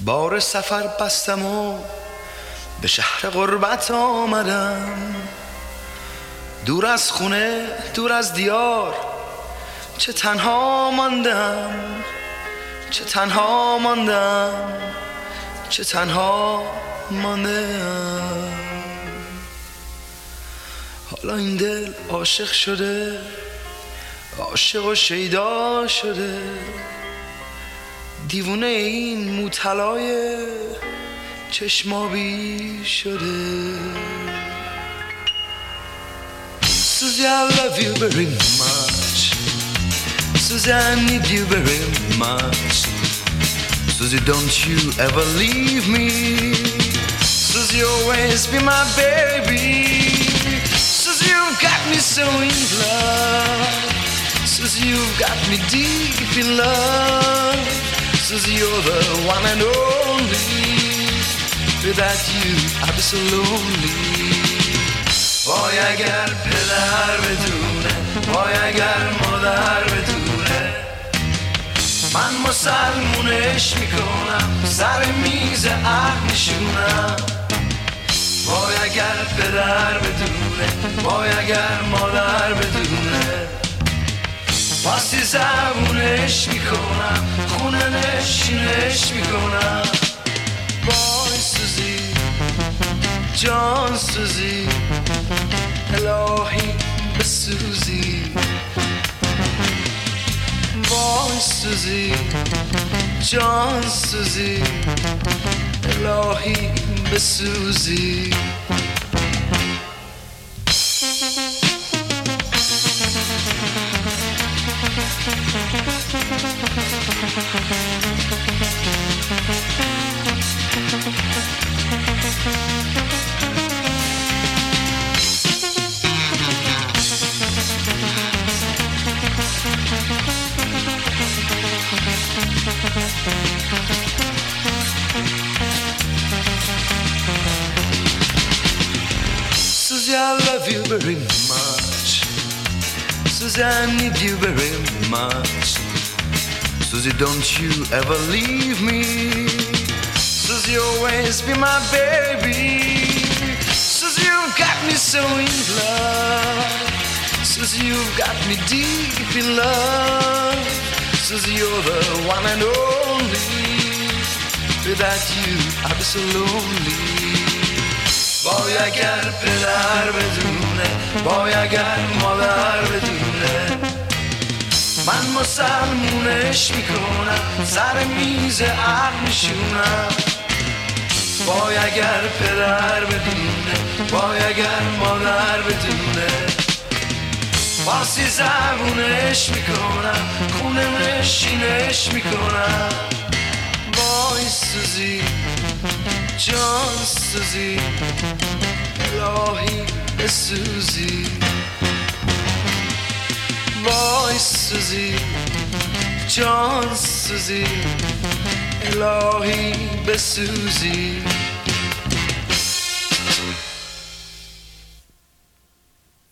بار سفر بستم و به شهر غربت آمدم، دور از خونه دور از دیار، چه تنها ماندم، چه تنها ماندم، چه تنها ماندم. حالا این دل عاشق شده، عاشق و شیدا شده، دیوونه این موطلای چشمابی شده. Susie, I love you very much. Susie, I need you very much. Susie, don't you ever leave me. Susie, always be my baby. Susie, you've got me so in love. Susie, you've got me deep in love. Susie, you're the one and only. Without you, I'd be so lonely. وای اگر پدر بدونه، وای اگر مادر بدونه، من مسلمونش میکنم، سر میز عهد نشونم. وای اگر پدر بدونه، وای اگر مادر بدونه، واسه زبونش میکنم، خونه نشینش میکنم. وای سوزی جان سوزی، الهی بسوزی. وای سوزی جان سوزی، الهی بسوزی. Susie, I love you very much. Susie, I need you very much. Susie, don't you ever leave me. Susie, always be my baby. Susie, you've got me so in love. Susie, you've got me deep in love. Susie, you're the one and only. Without you, I'd be so lonely. وای اگر پدر بدونه، وای اگر مادر بدونه، من مسلمونش میکنم، سر میز عقل نشونم. وای اگر پدر بدونه، وای اگر مادر بدونه، واسه زبونش میکنم، خونه نشینش میکنم. وای سوزی جان سوزی، الهی بسوزی. وای سوزی جان سوزی، الهی بسوزی.